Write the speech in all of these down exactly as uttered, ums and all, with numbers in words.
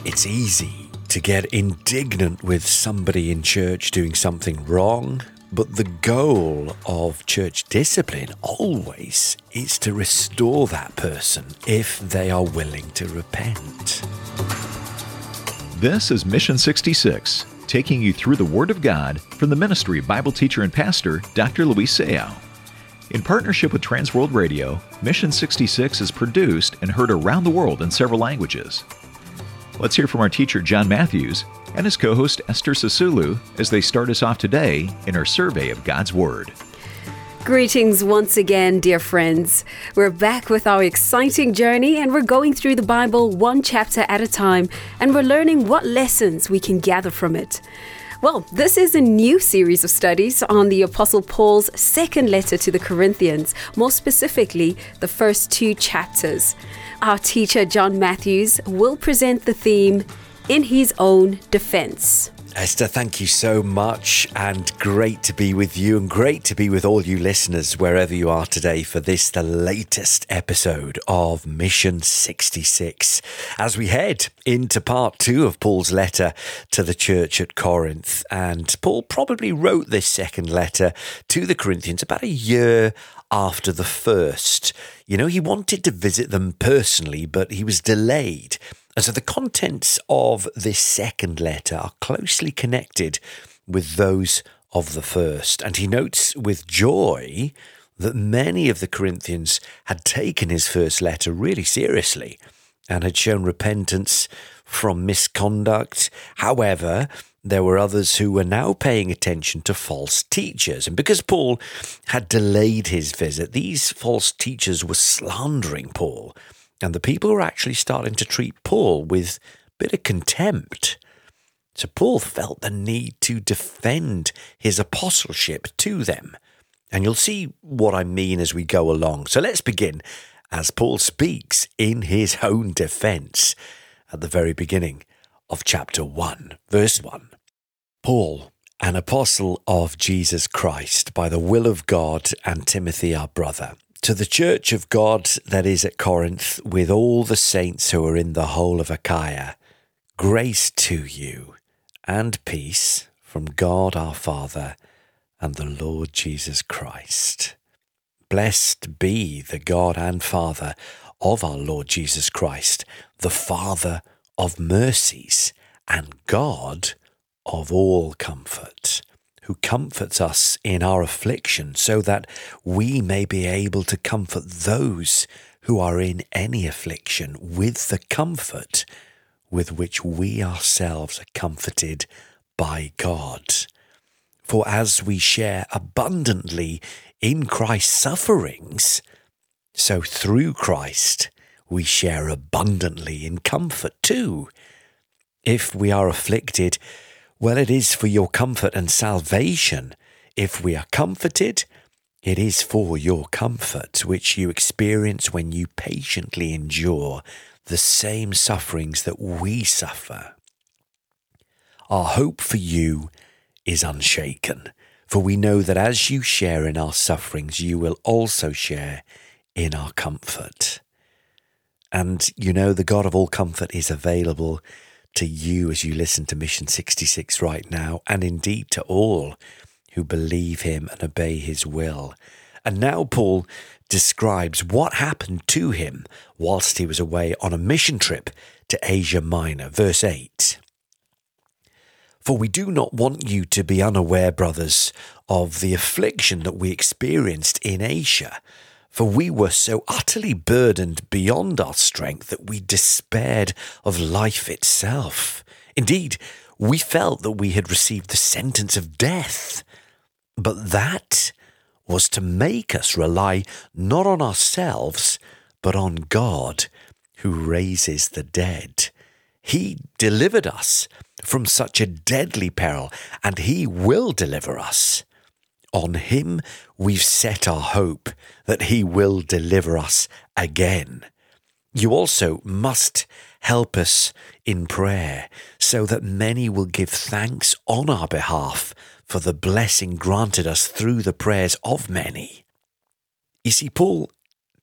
It's easy to get indignant with somebody in church doing something wrong, but the goal of church discipline always is to restore that person if they are willing to repent. This is Mission sixty-six, taking you through the Word of God from the ministry of Bible teacher and pastor, Doctor Luis Seiao. In partnership with Transworld Radio, Mission sixty-six is produced and heard around the world in several languages. Let's hear from our teacher, John Matthews, and his co-host, Esther Sisulu, as they start us off today in our survey of God's Word. Greetings once again, dear friends. We're back with our exciting journey, and we're going through the Bible one chapter at a time, and we're learning what lessons we can gather from it. Well, this is a new series of studies on the Apostle Paul's second letter to the Corinthians, more specifically, the first two chapters. Our teacher, John Matthews, will present the theme, In His Own Defense. Esther, thank you so much, and great to be with you, and great to be with all you listeners wherever you are today for this, the latest episode of Mission sixty-six, as we head into part two of Paul's letter to the church at Corinth. And Paul probably wrote this second letter to the Corinthians about a year after the first. You know, he wanted to visit them personally, but he was delayed. And so the contents of this second letter are closely connected with those of the first. And he notes with joy that many of the Corinthians had taken his first letter really seriously and had shown repentance from misconduct. However, there were others who were now paying attention to false teachers. And because Paul had delayed his visit, these false teachers were slandering Paul. And the people were actually starting to treat Paul with a bit of contempt. So Paul felt the need to defend his apostleship to them. And you'll see what I mean as we go along. So let's begin as Paul speaks in his own defense at the very beginning of chapter one, verse one. Paul, an apostle of Jesus Christ, by the will of God, and Timothy our brother, to the church of God that is at Corinth, with all the saints who are in the whole of Achaia, grace to you and peace from God our Father and the Lord Jesus Christ. Blessed be the God and Father of our Lord Jesus Christ, the Father of mercies and God of all comfort, who comforts us in our affliction, so that we may be able to comfort those who are in any affliction with the comfort with which we ourselves are comforted by God. For as we share abundantly in Christ's sufferings, so through Christ we share abundantly in comfort too. If we are afflicted, well, it is for your comfort and salvation. If we are comforted, it is for your comfort, which you experience when you patiently endure the same sufferings that we suffer. Our hope for you is unshaken, for we know that as you share in our sufferings, you will also share in our comfort. And you know, the God of all comfort is available to you as you listen to Mission sixty-six right now, and indeed to all who believe him and obey his will. And now Paul describes what happened to him whilst he was away on a mission trip to Asia Minor. Verse eight. For we do not want you to be unaware, brothers, of the affliction that we experienced in Asia. For we were so utterly burdened beyond our strength that we despaired of life itself. Indeed, we felt that we had received the sentence of death. But that was to make us rely not on ourselves, but on God, who raises the dead. He delivered us from such a deadly peril, and he will deliver us. On him we've set our hope that he will deliver us again. You also must help us in prayer, so that many will give thanks on our behalf for the blessing granted us through the prayers of many. You see, Paul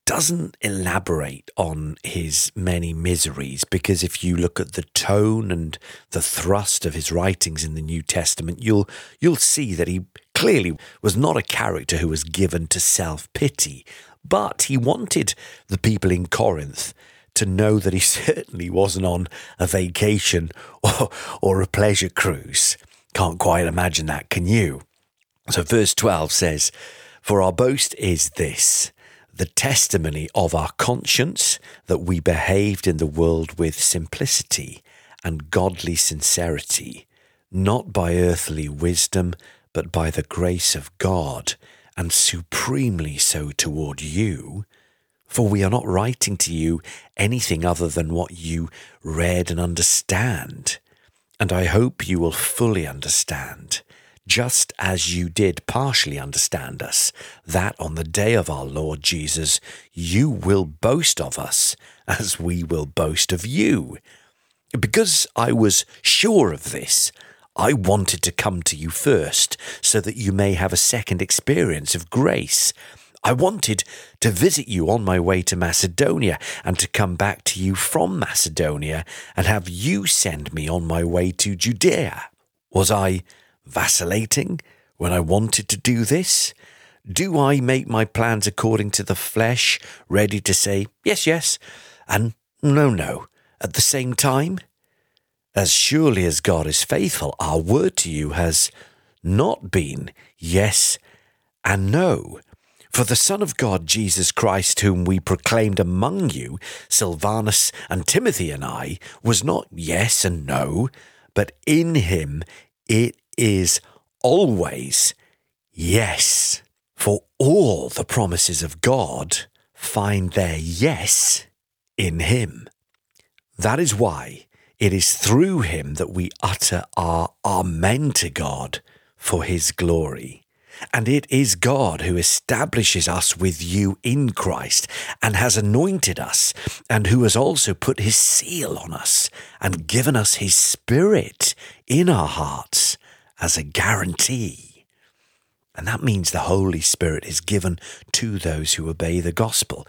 doesn't elaborate on his many miseries, because if you look at the tone and the thrust of his writings in the New Testament, you'll you'll see that he clearly was not a character who was given to self-pity, but he wanted the people in Corinth to know that he certainly wasn't on a vacation or, or a pleasure cruise. Can't quite imagine that, can you? So verse twelve says, "For our boast is this, the testimony of our conscience, that we behaved in the world with simplicity and godly sincerity, not by earthly wisdom, but by the grace of God, and supremely so toward you. For we are not writing to you anything other than what you read and understand. And I hope you will fully understand, just as you did partially understand us, that on the day of our Lord Jesus, you will boast of us as we will boast of you. Because I was sure of this, I wanted to come to you first, so that you may have a second experience of grace. I wanted to visit you on my way to Macedonia, and to come back to you from Macedonia, and have you send me on my way to Judea. Was I vacillating when I wanted to do this? Do I make my plans according to the flesh, ready to say yes, yes, and no, no, at the same time? As surely as God is faithful, our word to you has not been yes and no. For the Son of God, Jesus Christ, whom we proclaimed among you, Silvanus and Timothy and I, was not yes and no, but in him it is always yes. For all the promises of God find their yes in him. That is why it is through him that we utter our amen to God for his glory. And it is God who establishes us with you in Christ, and has anointed us, and who has also put his seal on us, and given us his Spirit in our hearts as a guarantee. And that means the Holy Spirit is given to those who obey the gospel.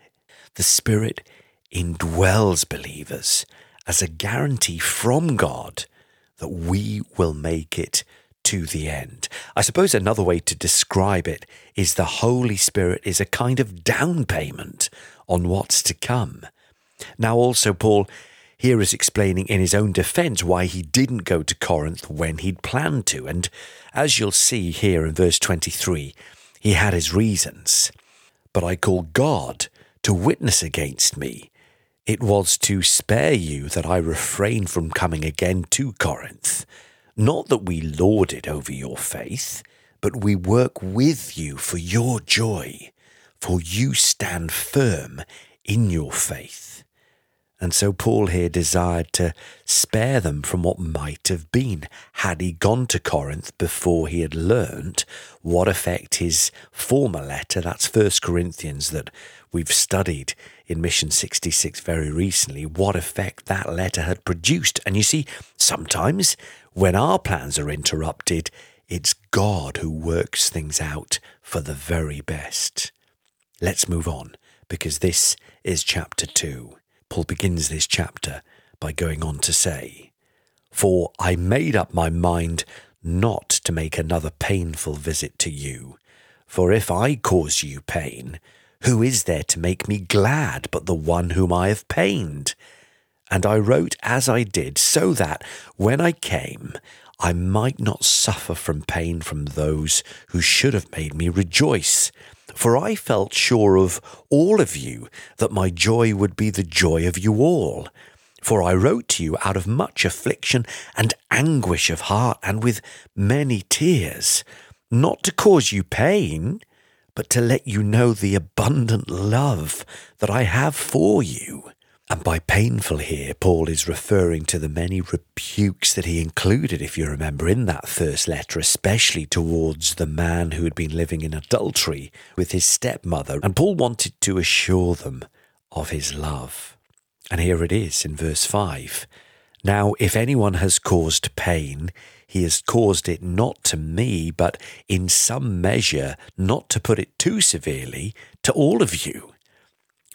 The Spirit indwells believers as a guarantee from God that we will make it to the end. I suppose another way to describe it is the Holy Spirit is a kind of down payment on what's to come. Now also Paul here is explaining in his own defense why he didn't go to Corinth when he'd planned to. And as you'll see here in verse twenty-three, he had his reasons. But I call God to witness against me. It was to spare you that I refrained from coming again to Corinth. Not that we lorded over your faith, but we work with you for your joy, for you stand firm in your faith. And so Paul here desired to spare them from what might have been had he gone to Corinth before he had learnt what effect his former letter, that's First Corinthians that we've studied in Mission sixty-six very recently, what effect that letter had produced. And you see, sometimes when our plans are interrupted, it's God who works things out for the very best. Let's move on, because this is chapter two. Paul begins this chapter by going on to say, "For I made up my mind not to make another painful visit to you. For if I cause you pain, who is there to make me glad but the one whom I have pained? And I wrote as I did, so that when I came, I might not suffer from pain from those who should have made me rejoice. For I felt sure of all of you, that my joy would be the joy of you all. For I wrote to you out of much affliction and anguish of heart, and with many tears, not to cause you pain, but to let you know the abundant love that I have for you." And by painful here, Paul is referring to the many rebukes that he included, if you remember, in that first letter, especially towards the man who had been living in adultery with his stepmother. And Paul wanted to assure them of his love. And here it is in verse five. "Now, if anyone has caused pain, he has caused it not to me, but in some measure, not to put it too severely, to all of you.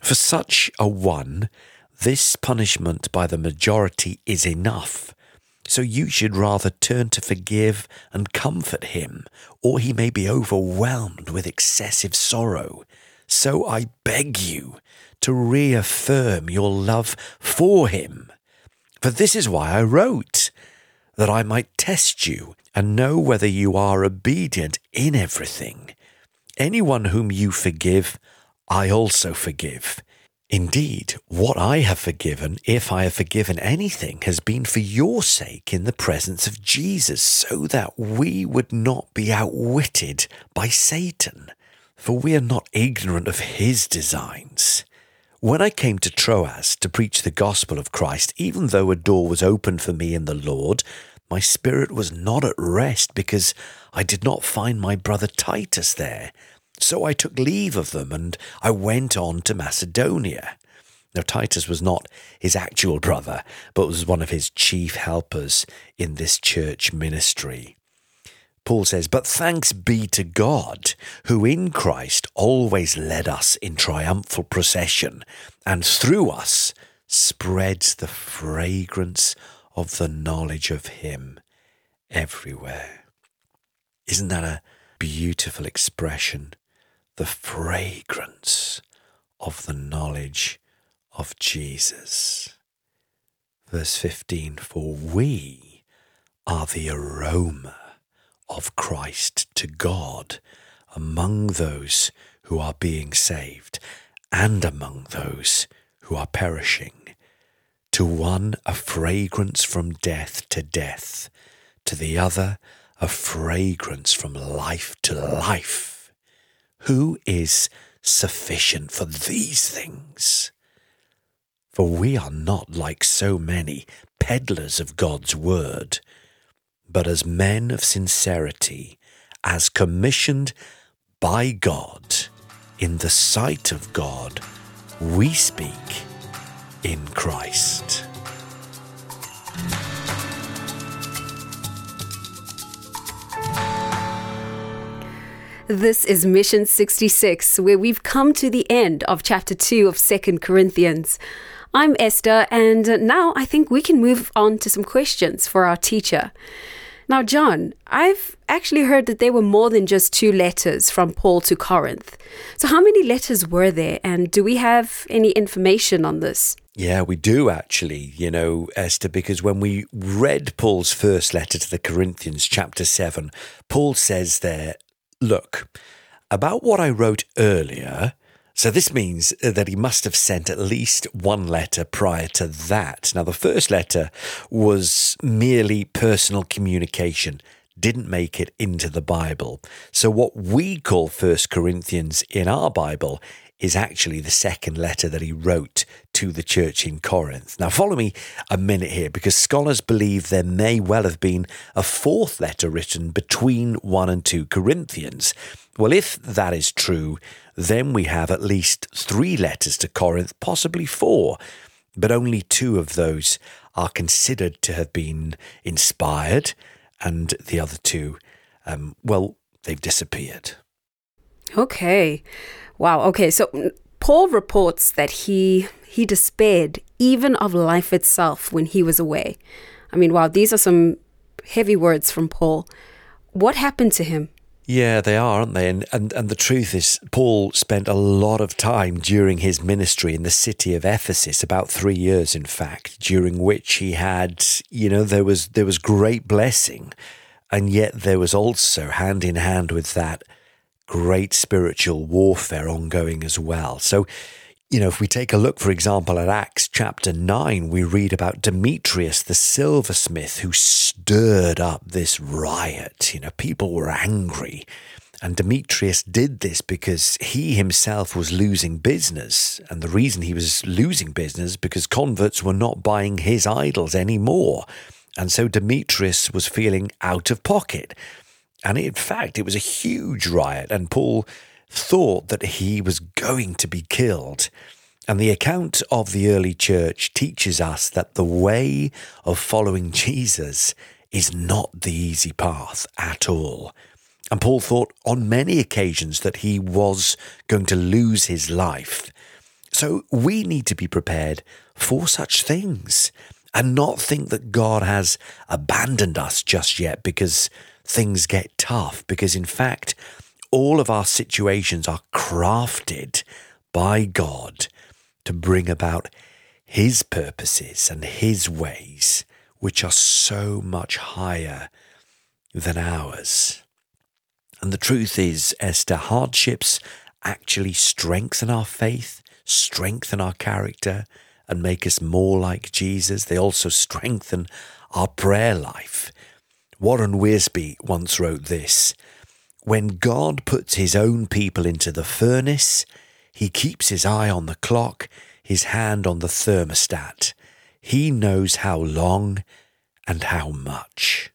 For such a one, this punishment by the majority is enough. So you should rather turn to forgive and comfort him, or he may be overwhelmed with excessive sorrow. So I beg you to reaffirm your love for him. For this is why I wrote, that I might test you and know whether you are obedient in everything. Anyone whom you forgive, I also forgive. Indeed, what I have forgiven, if I have forgiven anything, has been for your sake in the presence of Jesus, so that we would not be outwitted by Satan. For we are not ignorant of his designs. When I came to Troas to preach the gospel of Christ, even though a door was open for me in the Lord, my spirit was not at rest because I did not find my brother Titus there. So I took leave of them and I went on to Macedonia. Now Titus was not his actual brother, but was one of his chief helpers in this church ministry. Paul says, but thanks be to God, who in Christ always led us in triumphal procession, and through us spreads the fragrance of the knowledge of him everywhere. Isn't that a beautiful expression? The fragrance of the knowledge of Jesus. Verse fifteen, for we are the aroma of Christ to God among those who are being saved and among those who are perishing. To one a fragrance from death to death, to the other a fragrance from life to life. Who is sufficient for these things? For we are not like so many peddlers of God's word, but as men of sincerity, as commissioned by God, in the sight of God, we speak in Christ. This is Mission sixty-six, where we've come to the end of chapter two of Second Corinthians. I'm Esther, and now I think we can move on to some questions for our teacher. Now, John, I've actually heard that there were more than just two letters from Paul to Corinth. So how many letters were there, and do we have any information on this? Yeah, we do actually, you know, Esther, because when we read Paul's first letter to the Corinthians, chapter seven, Paul says there, look, about what I wrote earlier, so this means that he must have sent at least one letter prior to that. Now, the first letter was merely personal communication, didn't make it into the Bible. So what we call First Corinthians in our Bible is actually the second letter that he wrote to the church in Corinth. Now, follow me a minute here, because scholars believe there may well have been a fourth letter written between one and two Corinthians. Well, if that is true, then we have at least three letters to Corinth, possibly four, but only two of those are considered to have been inspired, and the other two, um, well, they've disappeared. Okay. Wow. Okay. So Paul reports that he he despaired even of life itself when he was away. I mean, wow, these are some heavy words from Paul. What happened to him? Yeah, they are, aren't they? And, and and the truth is, Paul spent a lot of time during his ministry in the city of Ephesus, about three years, in fact, during which he had, you know, there was there was great blessing, and yet there was also, hand in hand with that, great spiritual warfare ongoing as well. So, you know, if we take a look, for example, at Acts chapter nine, we read about Demetrius, the silversmith, who stirred up this riot. You know, people were angry. And Demetrius did this because he himself was losing business. And the reason he was losing business because converts were not buying his idols anymore. And so Demetrius was feeling out of pocket. And in fact, it was a huge riot, and Paul thought that he was going to be killed. And the account of the early church teaches us that the way of following Jesus is not the easy path at all. And Paul thought on many occasions that he was going to lose his life. So we need to be prepared for such things and not think that God has abandoned us just yet because things get tough. Because in fact, all of our situations are crafted by God to bring about His purposes and His ways, which are so much higher than ours. And the truth is, Esther, hardships actually strengthen our faith, strengthen our character, and make us more like Jesus. They also strengthen our prayer life. Warren Wiersbe once wrote this: when God puts His own people into the furnace, He keeps His eye on the clock, His hand on the thermostat. He knows how long and how much.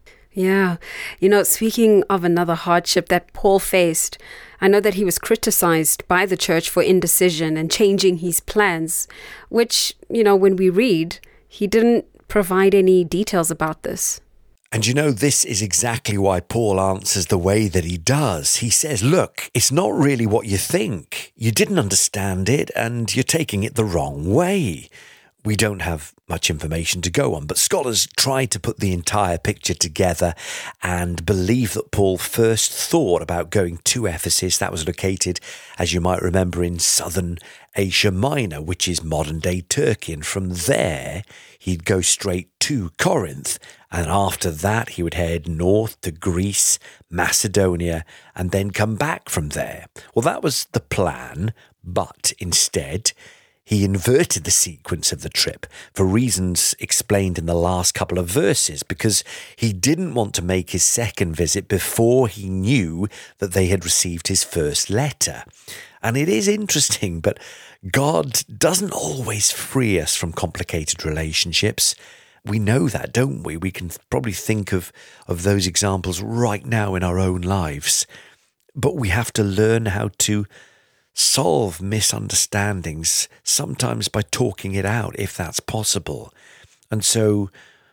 Yeah. You know, speaking of another hardship that Paul faced, I know that he was criticized by the church for indecision and changing his plans, which, you know, when we read, he didn't provide any details about this. And you know, this is exactly why Paul answers the way that he does. He says, look, it's not really what you think. You didn't understand it and you're taking it the wrong way. We don't have much information to go on, but scholars try to put the entire picture together and believe that Paul first thought about going to Ephesus. That was located, as you might remember, in southern Asia Minor, which is modern-day Turkey. And from there, he'd go straight to Corinth. And after that, he would head north to Greece, Macedonia, and then come back from there. Well, that was the plan, but instead, he inverted the sequence of the trip for reasons explained in the last couple of verses, because he didn't want to make his second visit before he knew that they had received his first letter. And it is interesting, but God doesn't always free us from complicated relationships. We know that, don't we? We can probably think of, of those examples right now in our own lives. But we have to learn how to solve misunderstandings, sometimes by talking it out, if that's possible. And so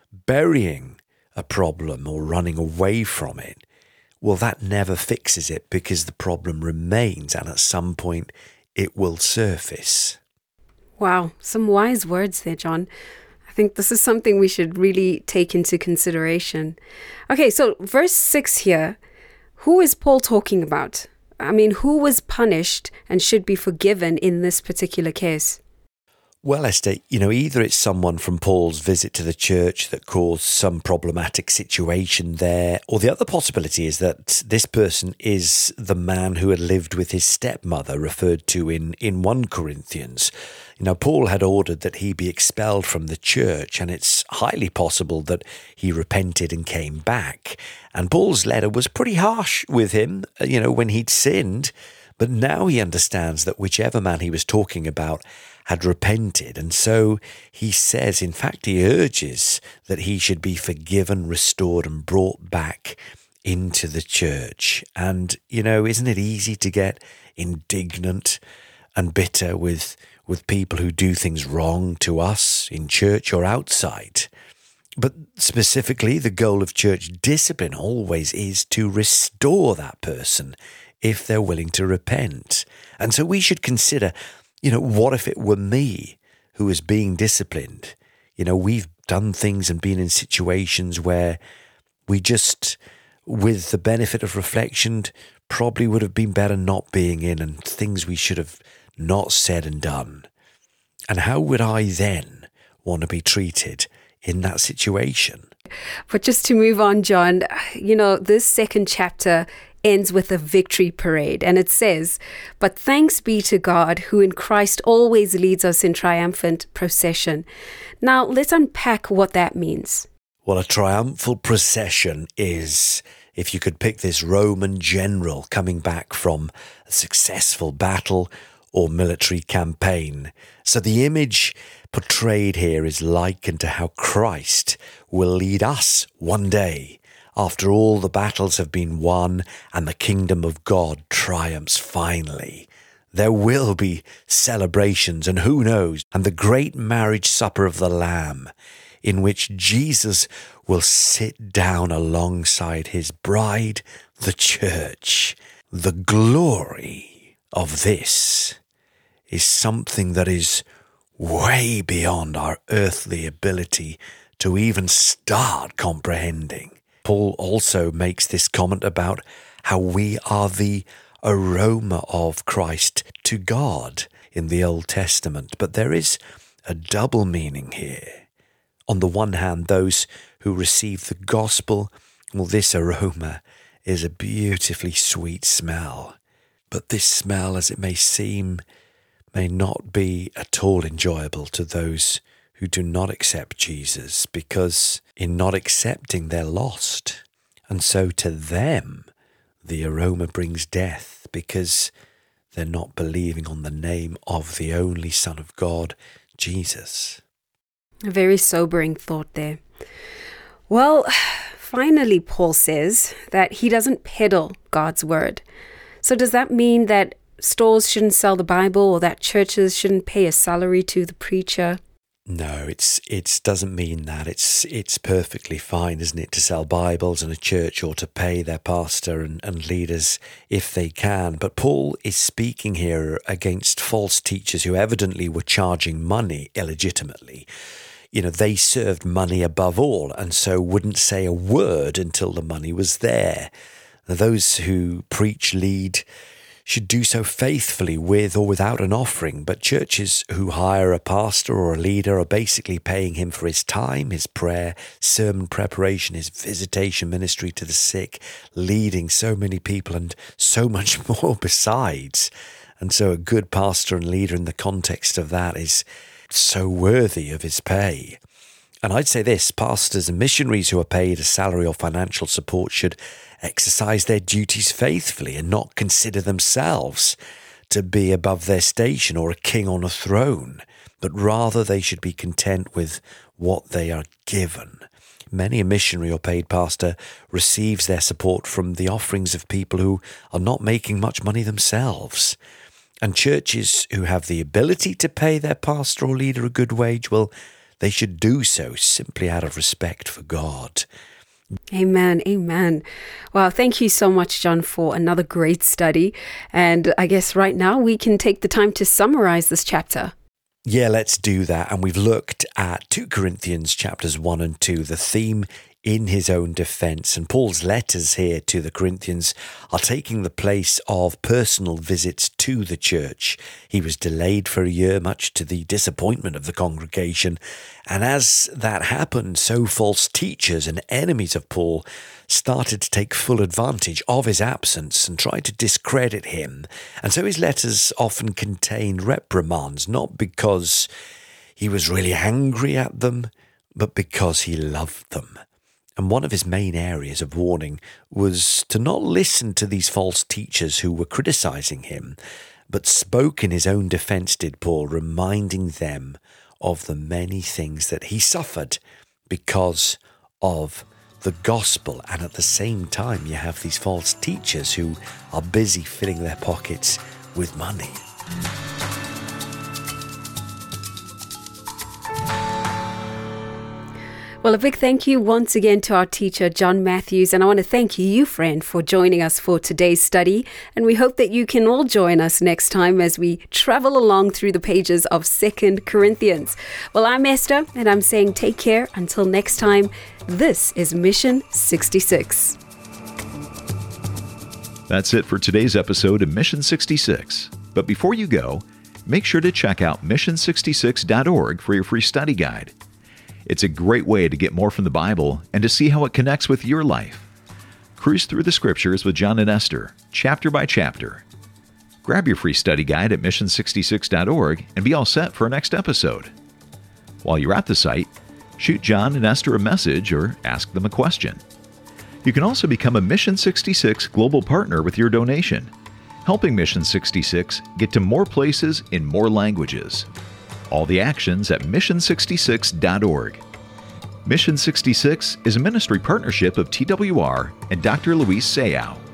burying a problem or running away from it, well, that never fixes it, because the problem remains and at some point it will surface. Wow, some wise words there, John. I think this is something we should really take into consideration. Okay, so verse six here, who is Paul talking about? I mean, who was punished and should be forgiven in this particular case? Well, Esther, you know, either it's someone from Paul's visit to the church that caused some problematic situation there, or the other possibility is that this person is the man who had lived with his stepmother, referred to in, in First Corinthians. You know, Paul had ordered that he be expelled from the church, and it's highly possible that he repented and came back. And Paul's letter was pretty harsh with him, you know, when he'd sinned. But now he understands that whichever man he was talking about had repented. And so he says, in fact, he urges that he should be forgiven, restored, and brought back into the church. And, you know, isn't it easy to get indignant and bitter with with people who do things wrong to us in church or outside? But specifically, the goal of church discipline always is to restore that person if they're willing to repent. And so we should consider, you know, what if it were me who was being disciplined? You know, we've done things and been in situations where we just, with the benefit of reflection, probably would have been better not being in, and things we should have not said and done. And how would I then want to be treated in that situation? But just to move on, John, you know, this second chapter ends with a victory parade, and it says, "But thanks be to God, who in Christ always leads us in triumphant procession." Now, let's unpack what that means. Well, a triumphal procession is, if you could pick this Roman general coming back from a successful battle or military campaign. So the image portrayed here is likened to how Christ will lead us one day after all the battles have been won and the kingdom of God triumphs finally. There will be celebrations, and who knows, and the great marriage supper of the Lamb, in which Jesus will sit down alongside his bride, the church. The glory of this is something that is way beyond our earthly ability to even start comprehending. Paul also makes this comment about how we are the aroma of Christ to God in the Old Testament. But there is a double meaning here. On the one hand, those who receive the gospel, well, this aroma is a beautifully sweet smell. But this smell, as it may seem, may not be at all enjoyable to those who do not accept Jesus, because in not accepting they're lost. And so to them, the aroma brings death, because they're not believing on the name of the only Son of God, Jesus. A very sobering thought there. Well, finally, Paul says that he doesn't peddle God's word. So does that mean that stores shouldn't sell the Bible, or that churches shouldn't pay a salary to the preacher? No, it's it doesn't mean that. It's it's perfectly fine, isn't it, to sell Bibles, and a church ought to pay their pastor and, and leaders if they can. But Paul is speaking here against false teachers who evidently were charging money illegitimately. You know, they served money above all, and so wouldn't say a word until the money was there. Those who preach, lead, should do so faithfully with or without an offering, but churches who hire a pastor or a leader are basically paying him for his time, his prayer, sermon preparation, his visitation ministry to the sick, leading so many people and so much more besides. And so a good pastor and leader in the context of that is so worthy of his pay. And I'd say this, pastors and missionaries who are paid a salary or financial support should exercise their duties faithfully and not consider themselves to be above their station or a king on a throne, but rather they should be content with what they are given. Many a missionary or paid pastor receives their support from the offerings of people who are not making much money themselves. And churches who have the ability to pay their pastor or leader a good wage, well, they should do so simply out of respect for God. Amen. Amen. Wow. Thank you so much, John, for another great study. And I guess right now we can take the time to summarize this chapter. Yeah, let's do that. And we've looked at two Corinthians chapters one and two, the theme in his own defense. And Paul's letters here to the Corinthians are taking the place of personal visits to the church. He was delayed for a year, much to the disappointment of the congregation. And as that happened, so false teachers and enemies of Paul started to take full advantage of his absence and try to discredit him. And so his letters often contained reprimands, not because he was really angry at them, but because he loved them. And one of his main areas of warning was to not listen to these false teachers who were criticizing him, but spoke in his own defense, did Paul, reminding them of the many things that he suffered because of the gospel. And at the same time, you have these false teachers who are busy filling their pockets with money. Well, a big thank you once again to our teacher, John Matthews. And I want to thank you, friend, for joining us for today's study. And we hope that you can all join us next time as we travel along through the pages of Second Corinthians. Well, I'm Esther, and I'm saying take care until next time. This is Mission sixty-six. That's it for today's episode of Mission sixty-six. But before you go, make sure to check out mission sixty-six dot org for your free study guide. It's a great way to get more from the Bible and to see how it connects with your life. Cruise through the Scriptures with John and Esther, chapter by chapter. Grab your free study guide at mission sixty-six dot org and be all set for our next episode. While you're at the site, shoot John and Esther a message or ask them a question. You can also become a Mission sixty-six Global Partner with your donation, helping Mission sixty-six get to more places in more languages. All the actions at mission sixty-six dot org. Mission sixty-six is a ministry partnership of T W R and Doctor Luis Sayao.